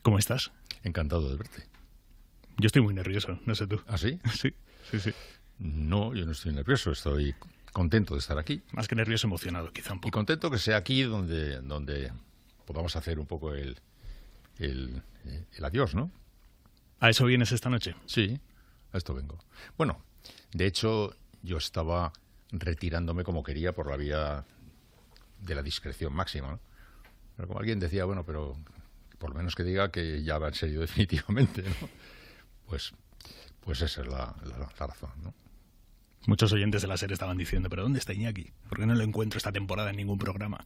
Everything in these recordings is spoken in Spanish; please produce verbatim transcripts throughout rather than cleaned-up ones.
¿Cómo estás? Encantado de verte. Yo estoy muy nervioso, no sé tú. ¿Ah, sí? Sí, sí, sí. No, yo no estoy nervioso, estoy contento de estar aquí. Más que nervioso, emocionado, quizá un poco. Y contento que sea aquí donde, donde podamos hacer un poco el, el, el adiós, ¿no? ¿A eso vienes esta noche? Sí, a esto vengo. Bueno, de hecho, yo estaba retirándome como quería por la vía de la discreción máxima, ¿no? Pero como alguien decía, bueno, pero por lo menos que diga que ya va en serio definitivamente, ¿no? Pues, pues esa es la, la, la razón, ¿no? Muchos oyentes de la serie estaban diciendo, ¿pero dónde está Iñaki? ¿Por qué no lo encuentro esta temporada en ningún programa?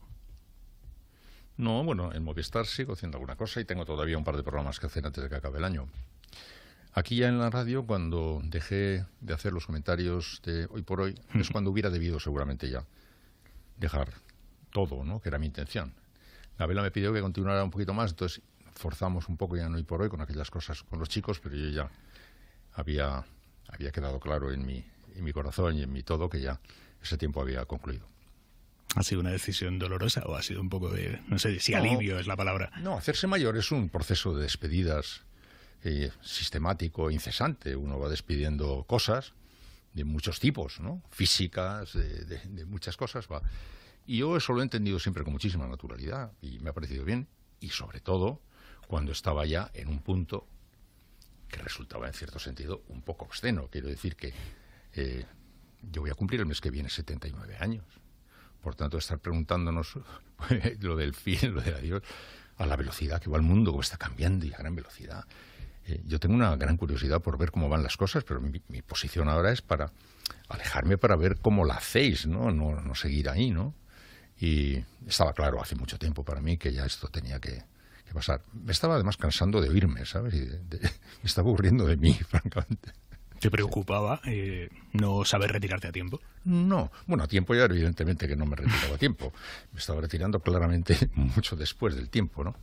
No, bueno, en Movistar sigo haciendo alguna cosa y tengo todavía un par de programas que hacer antes de que acabe el año. Aquí ya en la radio, cuando dejé de hacer los comentarios de Hoy por Hoy, es cuando hubiera debido seguramente ya dejar todo, ¿no? Que era mi intención. Gabela me pidió que continuara un poquito más, entonces forzamos un poco ya en Hoy por Hoy con aquellas cosas con los chicos, pero yo ya había, había quedado claro en mi, en mi corazón y en mi todo que ya ese tiempo había concluido. ¿Ha sido una decisión dolorosa o ha sido un poco de, no sé si no, alivio es la palabra? No, hacerse mayor es un proceso de despedidas eh, sistemático, incesante. Uno va despidiendo cosas de muchos tipos, ¿no? Físicas, de, de, de muchas cosas. Va. Y yo eso lo he entendido siempre con muchísima naturalidad y me ha parecido bien. Y sobre todo cuando estaba ya en un punto que resultaba en cierto sentido un poco obsceno. Quiero decir que eh, yo voy a cumplir el mes que viene setenta y nueve años. Por tanto, estar preguntándonos lo del fin, lo del adiós, a la velocidad que va el mundo, cómo está cambiando y a gran velocidad. Eh, yo tengo una gran curiosidad por ver cómo van las cosas, pero mi, mi posición ahora es para alejarme para ver cómo la hacéis, ¿no? No, no seguir ahí, ¿no? Y estaba claro hace mucho tiempo para mí que ya esto tenía que, que pasar. Me estaba además cansando de oírme, ¿sabes? Y de, de, me estaba aburriendo de mí, francamente. ¿Te preocupaba eh, no saber retirarte a tiempo? No, bueno, a tiempo ya evidentemente que no me retiraba a tiempo. Me estaba retirando claramente mucho después del tiempo, ¿no?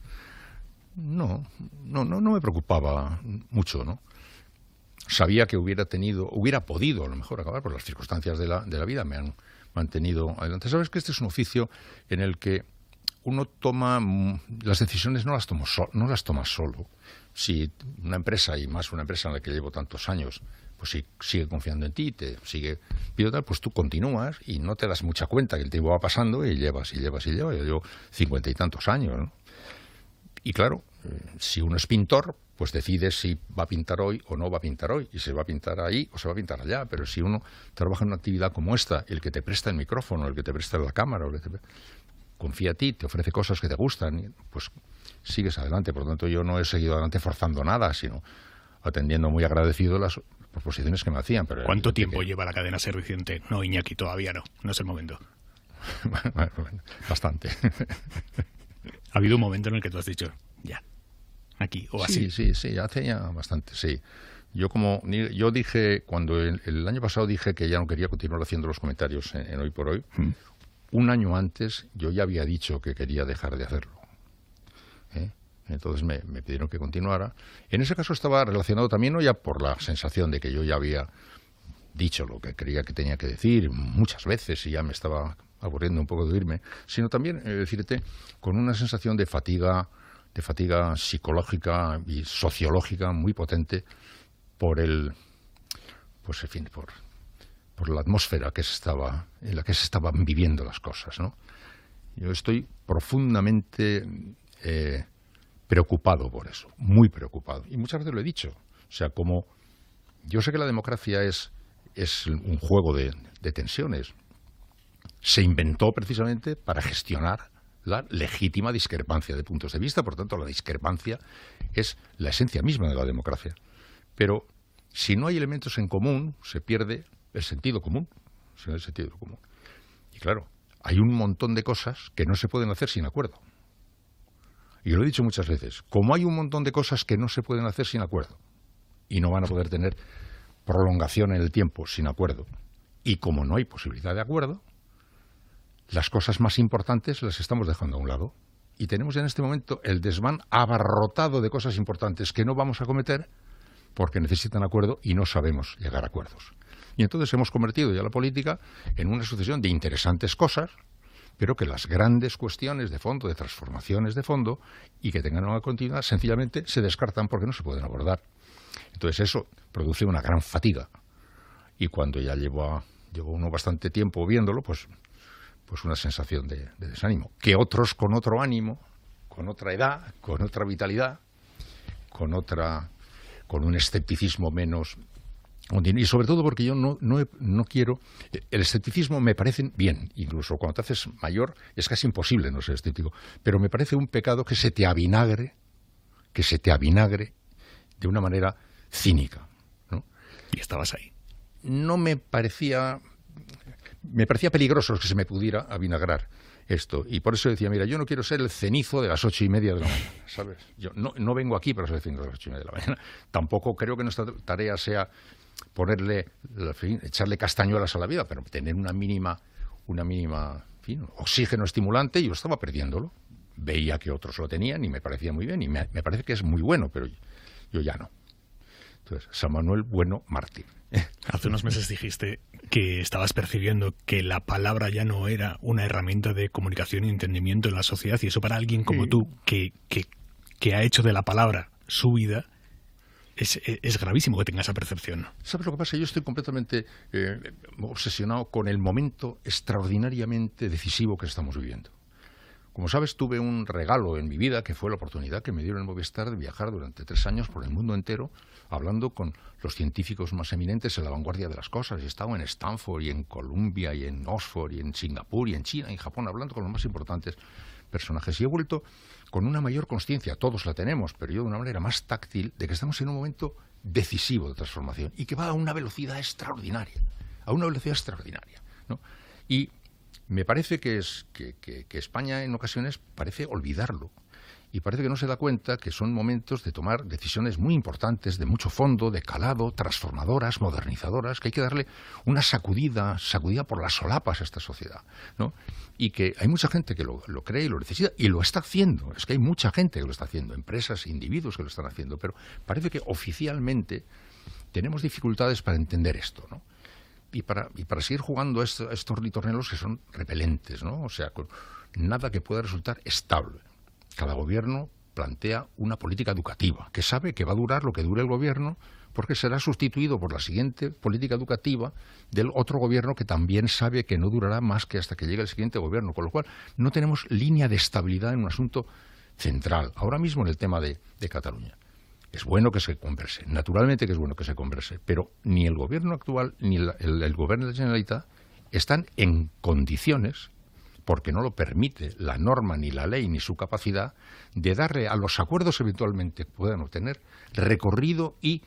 No, no, no, no me preocupaba mucho, ¿no? Sabía que hubiera tenido, hubiera podido a lo mejor acabar, por las circunstancias de la, de la vida me han mantenido adelante. Sabes que este es un oficio en el que uno toma, las decisiones no las, tomo so, no las toma solo. Si una empresa, y más una empresa en la que llevo tantos años, pues si sigue confiando en ti, te sigue pidiendo tal, pues tú continúas y no te das mucha cuenta que el tiempo va pasando y llevas y llevas y llevas. Yo llevo cincuenta y tantos años, ¿no? Y claro, eh, si uno es pintor, pues decide si va a pintar hoy o no va a pintar hoy, y se va a pintar ahí o se va a pintar allá. Pero si uno trabaja en una actividad como esta, el que te presta el micrófono, el que te presta la cámara, el que te confía a ti, te ofrece cosas que te gustan, pues sigues adelante. Por lo tanto, yo no he seguido adelante forzando nada, sino atendiendo muy agradecido las proposiciones que me hacían. Pero ¿cuánto tiempo que... lleva la cadena Ser Vicente? No, Iñaki, todavía no, no es el momento. bueno, bueno, bastante. ¿Ha habido un momento en el que tú has dicho, ya, aquí o así? Sí, sí, sí, hace ya bastante, sí. Yo como yo dije, cuando el, el año pasado dije que ya no quería continuar haciendo los comentarios en, en Hoy por Hoy, ¿Mm? un año antes yo ya había dicho que quería dejar de hacerlo. ¿Eh? Entonces me, me pidieron que continuara. En ese caso estaba relacionado también no ya por la sensación de que yo ya había dicho lo que creía que tenía que decir muchas veces y ya me estaba aburriendo un poco de oírme, sino también, eh, decirte, con una sensación de fatiga, de fatiga psicológica y sociológica muy potente por el, pues en fin, por, por la atmósfera que se estaba, en la que se estaban viviendo las cosas, ¿no? Yo estoy profundamente eh, preocupado por eso, muy preocupado. Y muchas veces lo he dicho. O sea, como yo sé que la democracia es, es un juego de, de tensiones. Se inventó precisamente para gestionar la legítima discrepancia de puntos de vista. Por tanto, la discrepancia es la esencia misma de la democracia. Pero si no hay elementos en común, se pierde el sentido común. Se el sentido común. Y claro, hay un montón de cosas que no se pueden hacer sin acuerdo. Y lo he dicho muchas veces. Como hay un montón de cosas que no se pueden hacer sin acuerdo y no van a poder tener prolongación en el tiempo sin acuerdo, y como no hay posibilidad de acuerdo, las cosas más importantes las estamos dejando a un lado. Y tenemos en este momento el desván abarrotado de cosas importantes que no vamos a cometer porque necesitan acuerdo y no sabemos llegar a acuerdos. Y entonces hemos convertido ya la política en una sucesión de interesantes cosas, pero que las grandes cuestiones de fondo, de transformaciones de fondo, y que tengan una continuidad, sencillamente se descartan porque no se pueden abordar. Entonces eso produce una gran fatiga. Y cuando ya llevo, llevo uno bastante tiempo viéndolo, pues, pues una sensación de, de desánimo. Que otros con otro ánimo, con otra edad, con otra vitalidad, con otra, con un escepticismo menos. Y sobre todo porque yo no, no, no quiero. El escepticismo me parece bien, incluso cuando te haces mayor es casi imposible no ser escéptico, pero me parece un pecado que se te avinagre, que se te avinagre de una manera cínica, ¿no? Y estabas ahí. No me parecía, me parecía peligroso que se me pudiera avinagrar esto, y por eso decía, mira, yo no quiero ser el cenizo de las ocho y media de la mañana, ¿sabes? Yo no, no vengo aquí para ser el cenizo de las ocho y media de la mañana. Tampoco creo que nuestra tarea sea ponerle, en fin, echarle castañuelas a la vida, pero tener una mínima, una mínima, en fin, oxígeno estimulante. Yo estaba perdiéndolo. Veía que otros lo tenían y me parecía muy bien, y me, me parece que es muy bueno, pero yo, yo ya no. Entonces, San Manuel Bueno Martín. Hace unos meses dijiste que estabas percibiendo que la palabra ya no era una herramienta de comunicación y entendimiento en la sociedad, y eso para alguien como sí. tú, que, que, que ha hecho de la palabra su vida, es, es gravísimo que tenga esa percepción. ¿Sabes lo que pasa? Yo estoy completamente eh, obsesionado con el momento extraordinariamente decisivo que estamos viviendo. Como sabes, tuve un regalo en mi vida, que fue la oportunidad que me dieron en Movistar de viajar durante tres años por el mundo entero, hablando con los científicos más eminentes en la vanguardia de las cosas. He estado en Stanford y en Columbia y en Oxford y en Singapur y en China y en Japón, hablando con los más importantes personajes. Y he vuelto con una mayor consciencia, todos la tenemos, pero yo de una manera más táctil, de que estamos en un momento decisivo de transformación y que va a una velocidad extraordinaria, a una velocidad extraordinaria, ¿no? Y me parece que, es, que, que, que España en ocasiones parece olvidarlo y parece que no se da cuenta que son momentos de tomar decisiones muy importantes, de mucho fondo, de calado, transformadoras, modernizadoras, que hay que darle una sacudida, sacudida por las solapas a esta sociedad, ¿no? Y que hay mucha gente que lo, lo cree y lo necesita y lo está haciendo. Es que hay mucha gente que lo está haciendo, empresas, individuos que lo están haciendo, pero parece que oficialmente tenemos dificultades para entender esto, ¿no? Y para, y para seguir jugando esto, estos ritornelos que son repelentes, ¿no? O sea, con nada que pueda resultar estable. Cada gobierno plantea una política educativa, que sabe que va a durar lo que dure el gobierno, porque será sustituido por la siguiente política educativa del otro gobierno que también sabe que no durará más que hasta que llegue el siguiente gobierno, con lo cual no tenemos línea de estabilidad en un asunto central, ahora mismo en el tema de, de Cataluña. Es bueno que se converse, naturalmente que es bueno que se converse, pero ni el gobierno actual ni el, el, el gobierno de la Generalitat están en condiciones, porque no lo permite la norma, ni la ley, ni su capacidad, de darle a los acuerdos eventualmente que puedan obtener recorrido y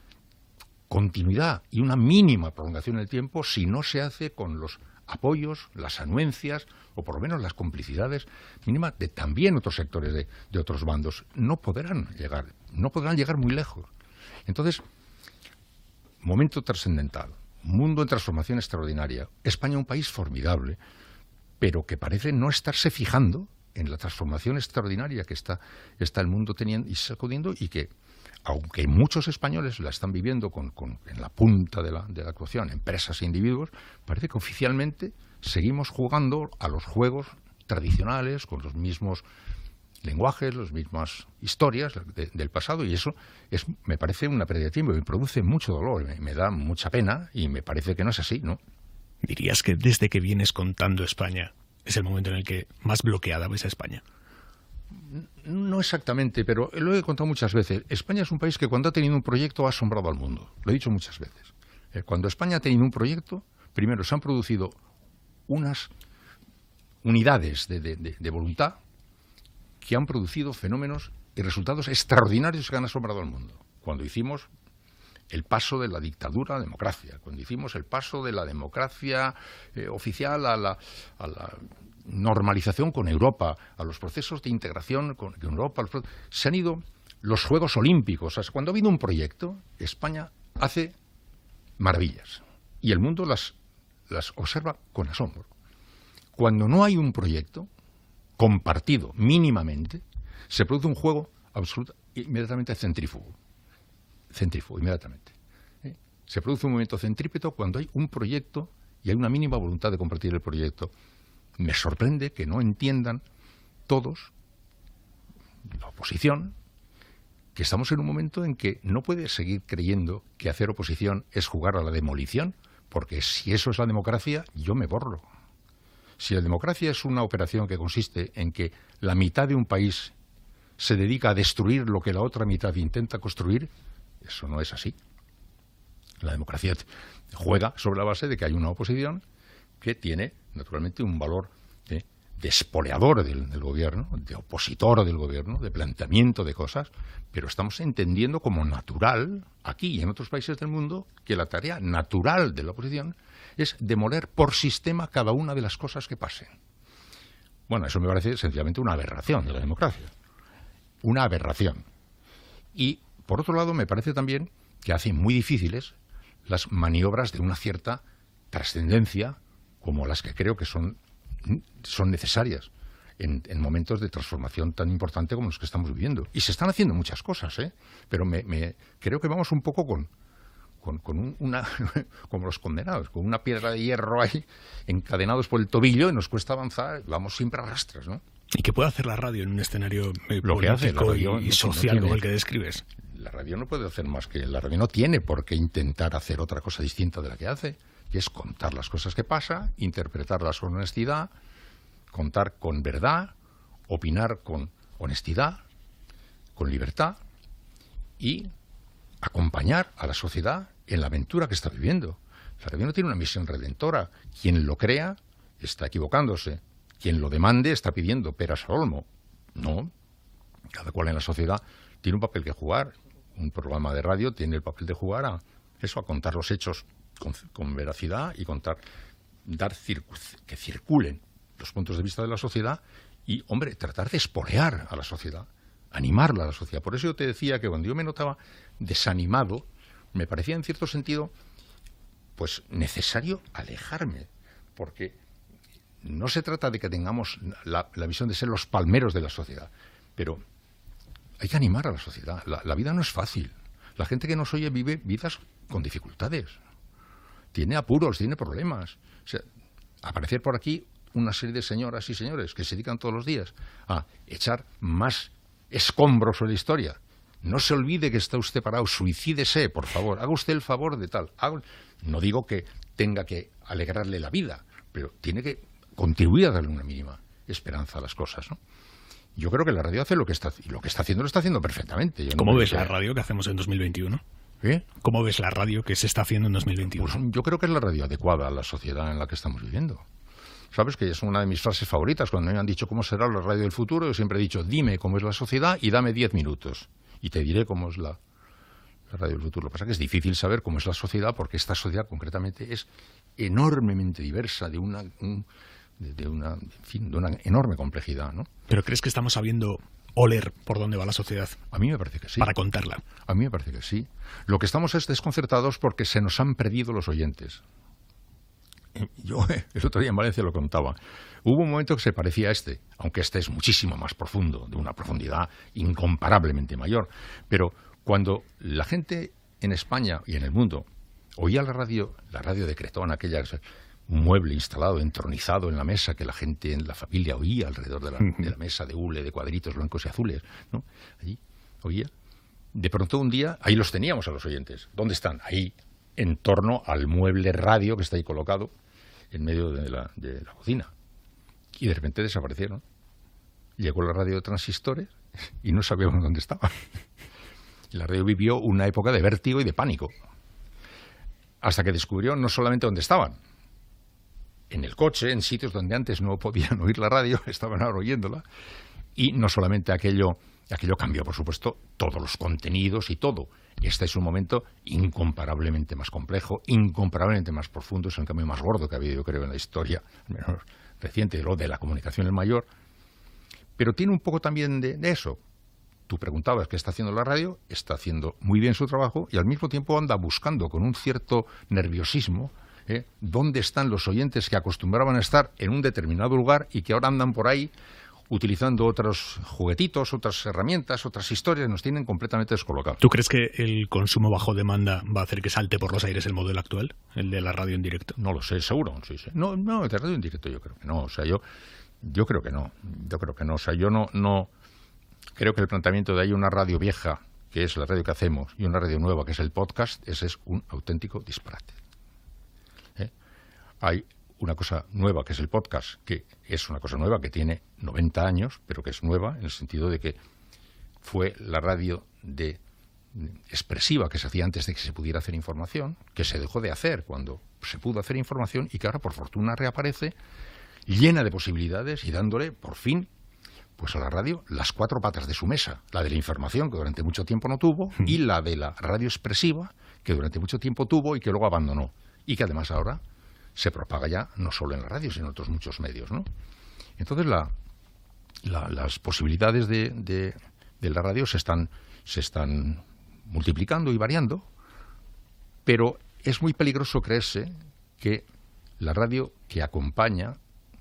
continuidad y una mínima prolongación en el tiempo si no se hace con los apoyos, las anuencias o por lo menos las complicidades mínimas de también otros sectores de, de otros bandos. No podrán llegar, no podrán llegar muy lejos. Entonces, momento trascendental, mundo en transformación extraordinaria. España un país formidable, pero que parece no estarse fijando en la transformación extraordinaria que está, está el mundo teniendo y sacudiendo, y que, aunque muchos españoles la están viviendo con, con, en la punta de la, de la actuación, empresas e individuos, parece que oficialmente seguimos jugando a los juegos tradicionales, con los mismos lenguajes, las mismas historias de, del pasado, y eso es, me parece una pérdida de tiempo, me produce mucho dolor, me, me da mucha pena, y me parece que no es así, ¿no? ¿Dirías que desde que vienes contando España es el momento en el que más bloqueada ves a España? No exactamente, pero lo he contado muchas veces. España es un país que cuando ha tenido un proyecto ha asombrado al mundo. Lo he dicho muchas veces. Cuando España ha tenido un proyecto, primero se han producido unas unidades de, de, de, de voluntad que han producido fenómenos y resultados extraordinarios que han asombrado al mundo. Cuando hicimos el paso de la dictadura a la democracia, cuando hicimos el paso de la democracia eh, oficial a la, a la normalización con Europa, a los procesos de integración con Europa, los, se han ido los Juegos Olímpicos. O sea, cuando ha habido un proyecto, España hace maravillas y el mundo las, las observa con asombro. Cuando no hay un proyecto compartido mínimamente, se produce un juego absoluto, inmediatamente centrífugo. Centrífugo, inmediatamente. ¿Eh? Se produce un movimiento centrípeto cuando hay un proyecto y hay una mínima voluntad de compartir el proyecto. me sorprende que no entiendan todos, la oposición, que estamos en un momento en que no puede seguir creyendo que hacer oposición es jugar a la demolición, porque si eso es la democracia, yo me borro. Si la democracia es una operación que consiste en que la mitad de un país se dedica a destruir lo que la otra mitad intenta construir, eso no es así. La democracia juega sobre la base de que hay una oposición que tiene, naturalmente, un valor de, de espoleador del, del gobierno, de opositor del gobierno, de planteamiento de cosas, pero estamos entendiendo como natural, aquí y en otros países del mundo, que la tarea natural de la oposición es demoler por sistema cada una de las cosas que pasen. Bueno, eso me parece sencillamente una aberración de la democracia. Una aberración. Y, por otro lado, me parece también que hace muy difíciles las maniobras de una cierta trascendencia, como las que creo que son, son necesarias en, en momentos de transformación tan importante como los que estamos viviendo. Y se están haciendo muchas cosas, ¿eh? Pero me, me, creo que vamos un poco con, con, con un, una, como los condenados, con una piedra de hierro ahí, encadenados por el tobillo, y nos cuesta avanzar, vamos siempre a rastras, ¿no? ¿Y qué puede hacer la radio en un escenario eh, Lo que hace la radio y no- social no tiene- como el que describes? La radio no puede hacer más que... La radio no tiene por qué intentar hacer otra cosa distinta de la que hace, que es contar las cosas que pasan, interpretarlas con honestidad, contar con verdad, opinar con honestidad, con libertad y acompañar a la sociedad en la aventura que está viviendo. La radio no tiene una misión redentora. Quien lo crea está equivocándose. Quien lo demande está pidiendo peras al olmo. No. Cada cual en la sociedad tiene un papel que jugar. Un programa de radio tiene el papel de jugar a eso, a contar los hechos con, con veracidad y contar, dar circu- que circulen los puntos de vista de la sociedad y, hombre, tratar de espolear a la sociedad, animarla a la sociedad. Por eso yo te decía que cuando yo me notaba desanimado, me parecía en cierto sentido pues necesario alejarme, porque no se trata de que tengamos la, la visión de ser los palmeros de la sociedad, pero hay que animar a la sociedad. La, la vida no es fácil. La gente que nos oye vive vidas con dificultades. Tiene apuros, tiene problemas. O sea, aparecer por aquí una serie de señoras y señores que se dedican todos los días a echar más escombros sobre la historia. No se olvide que está usted parado, suicídese, por favor. Haga usted el favor de tal. Haga... No digo que tenga que alegrarle la vida, pero tiene que contribuir a darle una mínima esperanza a las cosas, ¿no? Yo creo que la radio hace lo que está, y lo que está haciendo lo está haciendo perfectamente. Yo no ¿Cómo creo ves que- la radio que hacemos en dos mil veintiuno? ¿Eh? ¿Cómo ves la radio que se está haciendo en dos mil veintiuno? Pues yo creo que es la radio adecuada a la sociedad en la que estamos viviendo. Sabes que es una de mis frases favoritas. Cuando me han dicho cómo será la radio del futuro, yo siempre he dicho, dime cómo es la sociedad y dame diez minutos. Y te diré cómo es la, la radio del futuro. Lo que pasa es que es difícil saber cómo es la sociedad, porque esta sociedad concretamente es enormemente diversa, de una, un- de, de una, en fin, de una enorme complejidad, ¿no? ¿Pero crees que estamos sabiendo oler por dónde va la sociedad A mí me parece que sí. para contarla? A mí me parece que sí. Lo que estamos es desconcertados porque se nos han perdido los oyentes. Yo el otro día en Valencia lo contaba. Hubo un momento que se parecía a este, aunque este es muchísimo más profundo, de una profundidad incomparablemente mayor. Pero cuando la gente en España y en el mundo oía la radio, la radio de Cretón, aquella, un mueble instalado, entronizado en la mesa, que la gente en la familia oía alrededor de la, de la mesa de hule, de cuadritos blancos y azules, ¿no? Allí oía. De pronto un día, ahí los teníamos a los oyentes. ¿Dónde están? Ahí, en torno al mueble radio que está ahí colocado en medio de la, de la cocina. Y de repente desaparecieron. Llegó la radio de transistores y no sabíamos dónde estaba. Y la radio vivió una época de vértigo y de pánico. Hasta que descubrió no solamente dónde estaban, en el coche, en sitios donde antes no podían oír la radio, estaban ahora oyéndola. Y no solamente aquello, aquello cambió, por supuesto, todos los contenidos y todo. Este es un momento incomparablemente más complejo, incomparablemente más profundo, es el cambio más gordo que ha habido, yo creo, en la historia, al menos reciente, lo de la comunicación el mayor. Pero tiene un poco también de, de eso. Tú preguntabas qué está haciendo la radio, está haciendo muy bien su trabajo y al mismo tiempo anda buscando con un cierto nerviosismo ¿eh? dónde están los oyentes que acostumbraban a estar en un determinado lugar y que ahora andan por ahí utilizando otros juguetitos, otras herramientas, otras historias, nos tienen completamente descolocados. ¿Tú crees que el consumo bajo demanda va a hacer que salte por los aires el modelo actual, el de la radio en directo? No lo sé, seguro, sí, sí. No, no, de radio en directo yo creo que no, o sea, yo yo creo que no, yo creo que no, o sea, yo no no creo que el planteamiento de hay una radio vieja, que es la radio que hacemos, y una radio nueva, que es el podcast, ese es un auténtico disparate. ¿Eh? Hay una cosa nueva, que es el podcast, que es una cosa nueva, que tiene noventa años, pero que es nueva en el sentido de que fue la radio de expresiva que se hacía antes de que se pudiera hacer información, que se dejó de hacer cuando se pudo hacer información y que ahora, por fortuna, reaparece llena de posibilidades y dándole, por fin, pues a la radio las cuatro patas de su mesa, la de la información, que durante mucho tiempo no tuvo, y la de la radio expresiva, que durante mucho tiempo tuvo y que luego abandonó, y que además ahora se propaga ya no solo en la radio, sino en otros muchos medios, ¿no? Entonces la, la, las posibilidades de, de, de la radio se están, se están multiplicando y variando, pero es muy peligroso creerse que la radio que acompaña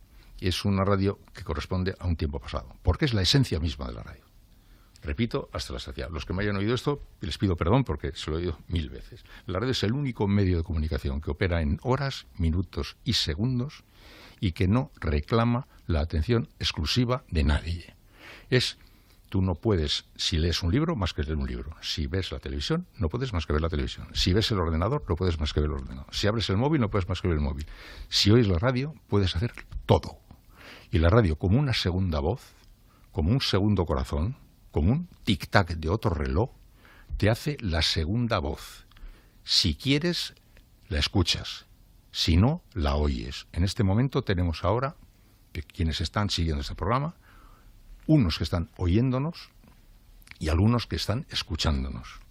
es una radio que corresponde a un tiempo pasado, porque es la esencia misma de la radio. Repito, hasta la saciedad. Los que me hayan oído esto, les pido perdón porque se lo he oído mil veces. La radio es el único medio de comunicación que opera en horas, minutos y segundos y que no reclama la atención exclusiva de nadie. Es, tú no puedes, si lees un libro, más que leer un libro. Si ves la televisión, no puedes más que ver la televisión. Si ves el ordenador, no puedes más que ver el ordenador. Si abres el móvil, no puedes más que ver el móvil. Si oyes la radio, puedes hacer todo. Y la radio, como una segunda voz, como un segundo corazón, como un tic-tac de otro reloj, te hace la segunda voz. Si quieres, la escuchas. Si no, la oyes. En este momento tenemos ahora, que quienes están siguiendo este programa, unos que están oyéndonos y algunos que están escuchándonos.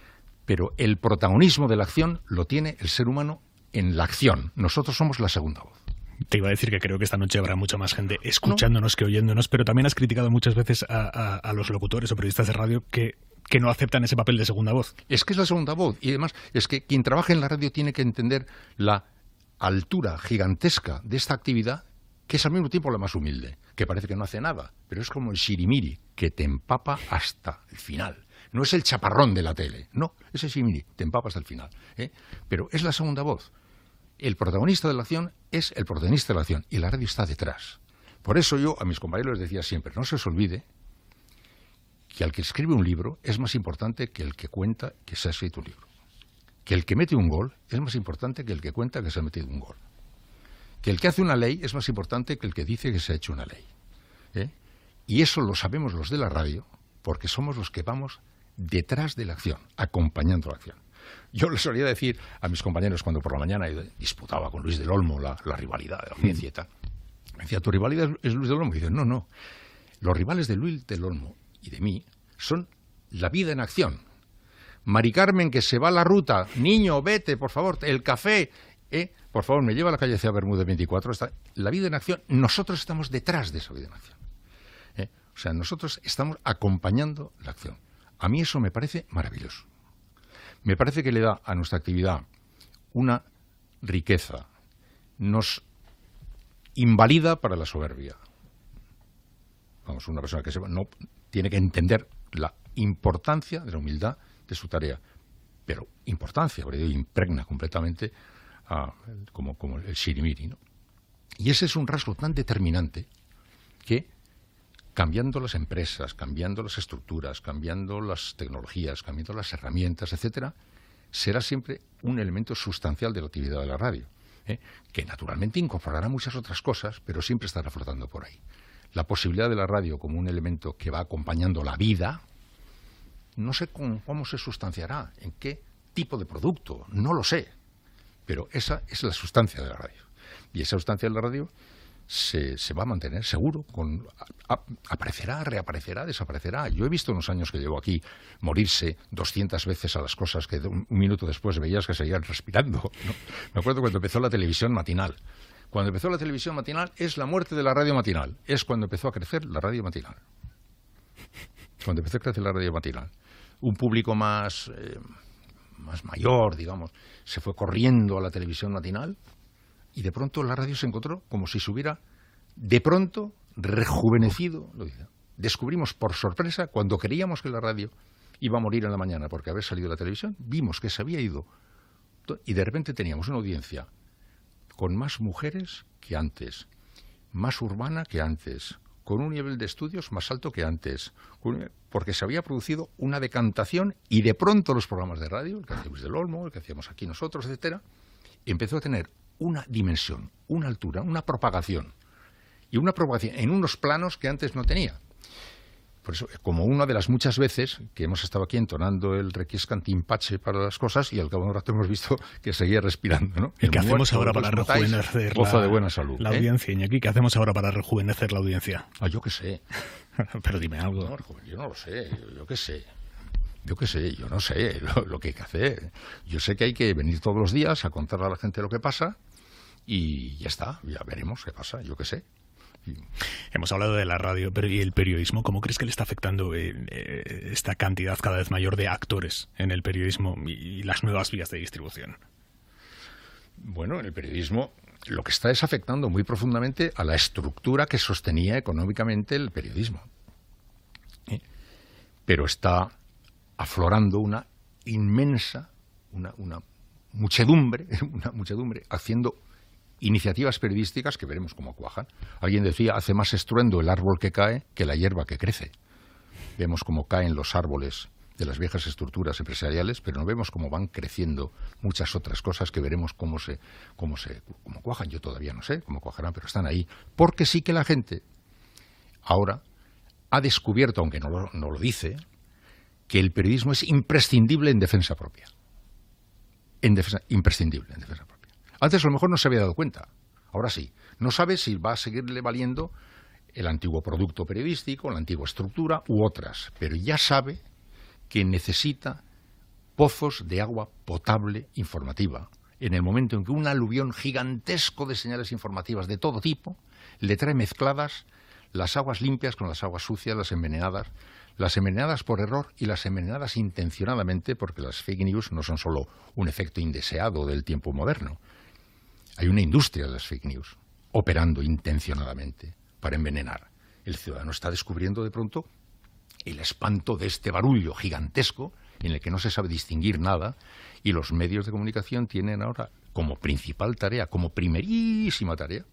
Pero el protagonismo de la acción lo tiene el ser humano en la acción. Nosotros somos la segunda voz. Te iba a decir que creo que esta noche habrá mucha más gente escuchándonos no. que oyéndonos, pero también has criticado muchas veces a, a, a los locutores o periodistas de radio que, que no aceptan ese papel de segunda voz. Es que es la segunda voz y además es que quien trabaja en la radio tiene que entender la altura gigantesca de esta actividad, que es al mismo tiempo la más humilde, que parece que no hace nada, pero es como el shirimiri, que te empapa hasta el final. No es el chaparrón de la tele, no, es el shirimiri, te empapa hasta el final. ¿eh? Pero es la segunda voz. El protagonista de la acción es el protagonista de la acción y la radio está detrás. Por eso yo a mis compañeros les decía siempre, no se os olvide que al que escribe un libro es más importante que el que cuenta que se ha escrito un libro. Que el que mete un gol es más importante que el que cuenta que se ha metido un gol. Que el que hace una ley es más importante que el que dice que se ha hecho una ley. ¿eh? Y eso lo sabemos los de la radio porque somos los que vamos detrás de la acción, acompañando la acción. Yo le solía decir a mis compañeros cuando por la mañana disputaba con Luis del Olmo la, la rivalidad de la audiencia y tal. Me decía, ¿tu rivalidad es Luis del Olmo? Y dice, no, no. Los rivales de Luis del Olmo y de mí son la vida en acción. Mari Carmen, que se va a la ruta, niño, vete, por favor, el café, ¿eh? por favor, me lleva a la calle Cea Bermúdez veinticuatro. Está, la vida en acción, nosotros estamos detrás de esa vida en acción. ¿eh? O sea, nosotros estamos acompañando la acción. A mí eso me parece maravilloso. Me parece que le da a nuestra actividad una riqueza, nos invalida para la soberbia. Vamos, una persona que sepa, no tiene que entender la importancia de la humildad de su tarea, pero importancia, porque impregna completamente a, como, como el shirimiri, ¿no? Y ese es un rasgo tan determinante que cambiando las empresas, cambiando las estructuras, cambiando las tecnologías, cambiando las herramientas, etcétera, será siempre un elemento sustancial de la actividad de la radio, ¿eh? que naturalmente incorporará muchas otras cosas, pero siempre estará flotando por ahí. La posibilidad de la radio como un elemento que va acompañando la vida, no sé cómo, cómo se sustanciará, en qué tipo de producto, no lo sé, pero esa es la sustancia de la radio. Y esa sustancia de la radio Se, se va a mantener seguro, con, a, aparecerá, reaparecerá, desaparecerá. Yo he visto en los años que llevo aquí morirse doscientas veces a las cosas que un, un minuto después veías que seguían respirando, ¿no? Me acuerdo cuando empezó la televisión matinal. Cuando empezó la televisión matinal es la muerte de la radio matinal. Es cuando empezó a crecer la radio matinal. Cuando empezó a crecer la radio matinal. Un público más, eh, más mayor, digamos, se fue corriendo a la televisión matinal. Y de pronto la radio se encontró como si se hubiera, de pronto, rejuvenecido, lo dice. Descubrimos por sorpresa, cuando creíamos que la radio iba a morir en la mañana porque había salido la televisión, vimos que se había ido y de repente teníamos una audiencia con más mujeres que antes, más urbana que antes, con un nivel de estudios más alto que antes, porque se había producido una decantación y de pronto los programas de radio, el que hacía Luis del Olmo, el que hacíamos aquí nosotros, etcétera, empezó a tener una dimensión, una altura, una propagación y una propagación en unos planos que antes no tenía. Por eso, como una de las muchas veces que hemos estado aquí entonando el requiescat in pace para las cosas y al cabo de un rato hemos visto que seguía respirando, ¿no? ¿Y qué hacemos ahora para rejuvenecer goza la, de buena salud, la ¿eh? audiencia, Iñaki? ¿Qué hacemos ahora para rejuvenecer la audiencia? Ah, yo qué sé. Pero dime algo. No, yo no lo sé, yo, yo qué sé. Yo qué sé, yo no sé lo, lo que hay que hacer. Yo sé que hay que venir todos los días a contarle a la gente lo que pasa y ya está, ya veremos qué pasa, yo qué sé. Hemos hablado de la radio, pero ¿y el periodismo? ¿Cómo crees que le está afectando eh, eh, esta cantidad cada vez mayor de actores en el periodismo y, y las nuevas vías de distribución? Bueno, en el periodismo lo que está es afectando muy profundamente a la estructura que sostenía económicamente el periodismo. ¿Eh? Pero está aflorando una inmensa, una, una muchedumbre, una muchedumbre haciendo iniciativas periodísticas que veremos cómo cuajan. Alguien decía, hace más estruendo el árbol que cae que la hierba que crece. Vemos cómo caen los árboles de las viejas estructuras empresariales, pero no vemos cómo van creciendo muchas otras cosas que veremos cómo se, cómo se, cómo cuajan. Yo todavía no sé cómo cuajarán, pero están ahí. Porque sí que la gente ahora ha descubierto, aunque no lo, no lo dice, que el periodismo es imprescindible en defensa propia. En defensa, imprescindible en defensa propia. Antes a lo mejor no se había dado cuenta, ahora sí. No sabe si va a seguirle valiendo el antiguo producto periodístico, la antigua estructura u otras, pero ya sabe que necesita pozos de agua potable informativa en el momento en que un aluvión gigantesco de señales informativas de todo tipo le trae mezcladas las aguas limpias con las aguas sucias, las envenenadas, las envenenadas por error y las envenenadas intencionadamente, porque las fake news no son solo un efecto indeseado del tiempo moderno. Hay una industria de las fake news operando intencionadamente para envenenar. El ciudadano está descubriendo de pronto el espanto de este barullo gigantesco en el que no se sabe distinguir nada y los medios de comunicación tienen ahora como principal tarea, como primerísima tarea,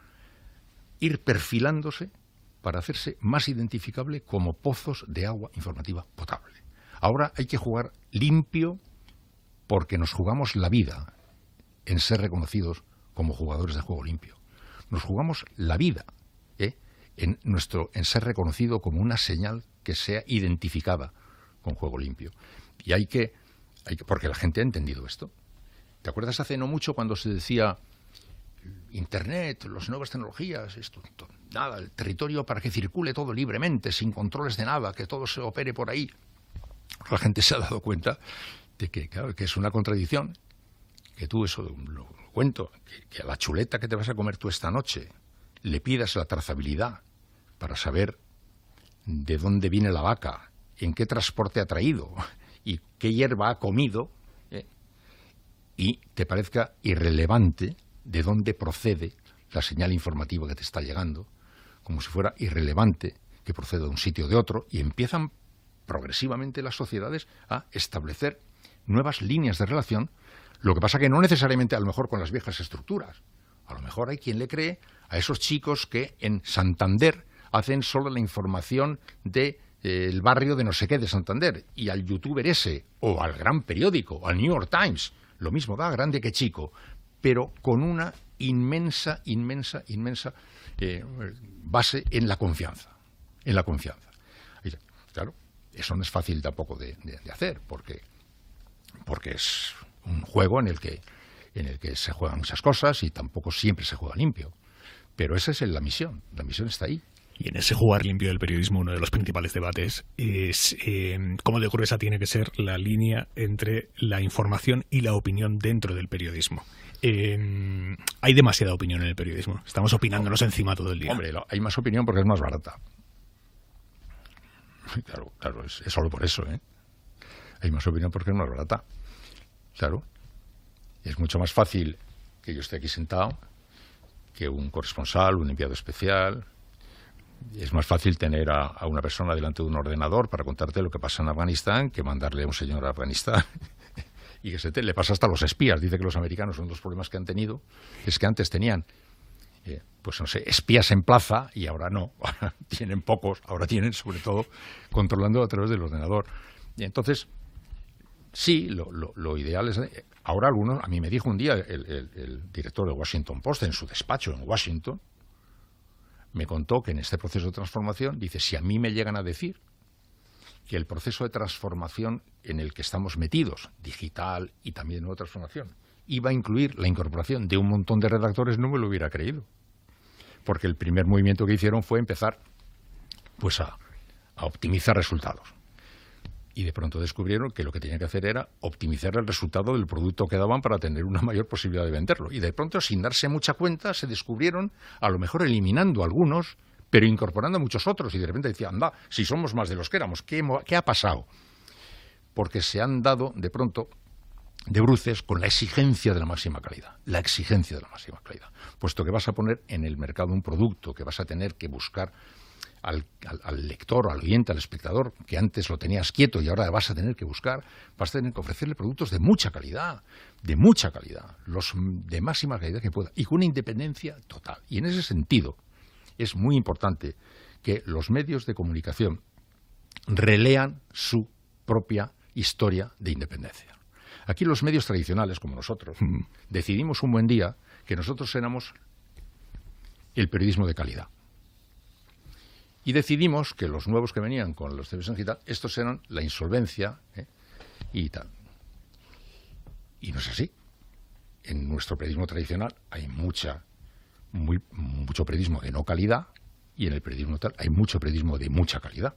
ir perfilándose para hacerse más identificable como pozos de agua informativa potable. Ahora hay que jugar limpio porque nos jugamos la vida en ser reconocidos como jugadores de juego limpio. Nos jugamos la vida ¿eh? en, nuestro, en ser reconocido como una señal que sea identificada con juego limpio. Y hay que, hay que, porque la gente ha entendido esto. ¿Te acuerdas hace no mucho cuando se decía Internet, las nuevas tecnologías, esto, todo, nada, el territorio para que circule todo libremente, sin controles de nada, que todo se opere por ahí? La gente se ha dado cuenta de que, claro, que es una contradicción, que tú eso lo cuento, que, que a la chuleta que te vas a comer tú esta noche le pidas la trazabilidad para saber de dónde viene la vaca, en qué transporte ha traído y qué hierba ha comido, ¿eh? Y te parezca irrelevante de dónde procede la señal informativa que te está llegando, como si fuera irrelevante que proceda de un sitio o de otro, y empiezan progresivamente las sociedades a establecer nuevas líneas de relación. Lo que pasa que no necesariamente a lo mejor con las viejas estructuras. A lo mejor hay quien le cree a esos chicos que en Santander hacen solo la información de eh, el barrio de no sé qué de Santander, y al youtuber ese, o al gran periódico, o al New York Times, lo mismo da, grande que chico, pero con una inmensa, inmensa, inmensa eh, base en la confianza, en la confianza. Y, claro, eso no es fácil tampoco de, de, de hacer, porque, porque es un juego en el que en el que se juegan muchas cosas y tampoco siempre se juega limpio. Pero esa es la misión, la misión está ahí. Y en ese jugar limpio del periodismo, uno de los principales debates es eh, cómo de gruesa tiene que ser la línea entre la información y la opinión dentro del periodismo. Eh, hay demasiada opinión en el periodismo. Estamos opinándonos encima todo el día. Hombre, hay más opinión porque es más barata. Claro, claro, es, es solo por eso, ¿eh? Hay más opinión porque es más barata. Claro. Es mucho más fácil que yo esté aquí sentado que un corresponsal, un enviado especial, Es más fácil tener a, a una persona delante de un ordenador para contarte lo que pasa en Afganistán que mandarle a un señor a Afganistán. Y que se te, le pasa hasta a los espías. Dice que los americanos, son dos problemas que han tenido, es que antes tenían, eh, pues no sé, espías en plaza y ahora no. Ahora tienen pocos, ahora tienen sobre todo controlando a través del ordenador. Y entonces, sí, lo, lo, lo ideal es... Ahora algunos, a mí me dijo un día el, el, el director de Washington Post en su despacho en Washington, me contó que en este proceso de transformación, dice, si a mí me llegan a decir que el proceso de transformación en el que estamos metidos, digital y también de nueva transformación, iba a incluir la incorporación de un montón de redactores, no me lo hubiera creído. Porque el primer movimiento que hicieron fue empezar pues a, a optimizar resultados. Y de pronto descubrieron que lo que tenían que hacer era optimizar el resultado del producto que daban para tener una mayor posibilidad de venderlo. Y de pronto, sin darse mucha cuenta, se descubrieron, a lo mejor eliminando algunos, pero incorporando a muchos otros. Y de repente decían, anda, si somos más de los que éramos, ¿qué, qué ha pasado? Porque se han dado, de pronto, de bruces con la exigencia de la máxima calidad. La exigencia de la máxima calidad. Puesto que vas a poner en el mercado un producto que vas a tener que buscar al, al, al lector, al oyente, al espectador, que antes lo tenías quieto y ahora vas a tener que buscar, vas a tener que ofrecerle productos de mucha calidad, de mucha calidad, los de máxima calidad que pueda, y con una independencia total. Y en ese sentido, es muy importante que los medios de comunicación relean su propia historia de independencia. Aquí los medios tradicionales, como nosotros, mm. decidimos un buen día que nosotros éramos el periodismo de calidad. Y decidimos que los nuevos que venían con los televisiones y tal, estos eran la insolvencia ¿eh? y tal. Y no es así. En nuestro periodismo tradicional hay mucha Muy, mucho periodismo de no calidad y en el periodismo tal hay mucho periodismo de mucha calidad.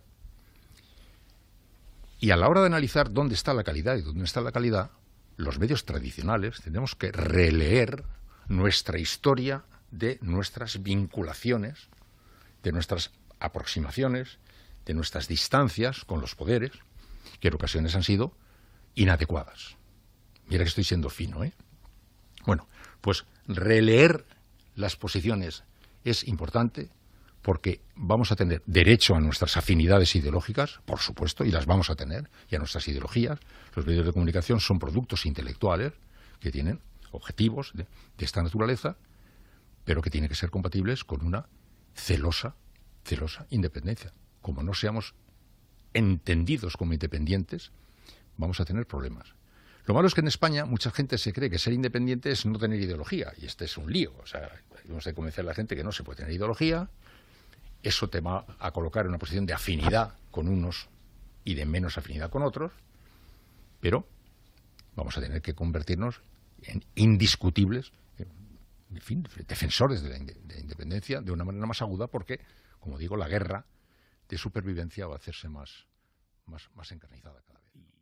Y a la hora de analizar dónde está la calidad y dónde está la calidad, los medios tradicionales tenemos que releer nuestra historia de nuestras vinculaciones, de nuestras aproximaciones, de nuestras distancias con los poderes, que en ocasiones han sido inadecuadas. Mira que estoy siendo fino, ¿eh? Bueno, pues releer las posiciones es importante porque vamos a tener derecho a nuestras afinidades ideológicas, por supuesto, y las vamos a tener, y a nuestras ideologías. Los medios de comunicación son productos intelectuales que tienen objetivos de, de esta naturaleza, pero que tienen que ser compatibles con una celosa, celosa independencia. Como no seamos entendidos como independientes, vamos a tener problemas. Lo malo es que en España mucha gente se cree que ser independiente es no tener ideología, y este es un lío. O sea, tenemos que convencer a la gente que no se puede tener ideología, eso te va a colocar en una posición de afinidad con unos y de menos afinidad con otros, pero vamos a tener que convertirnos en indiscutibles, en fin, defensores de la, de la independencia de una manera más aguda, porque, como digo, la guerra de supervivencia va a hacerse más, más, más encarnizada cada vez.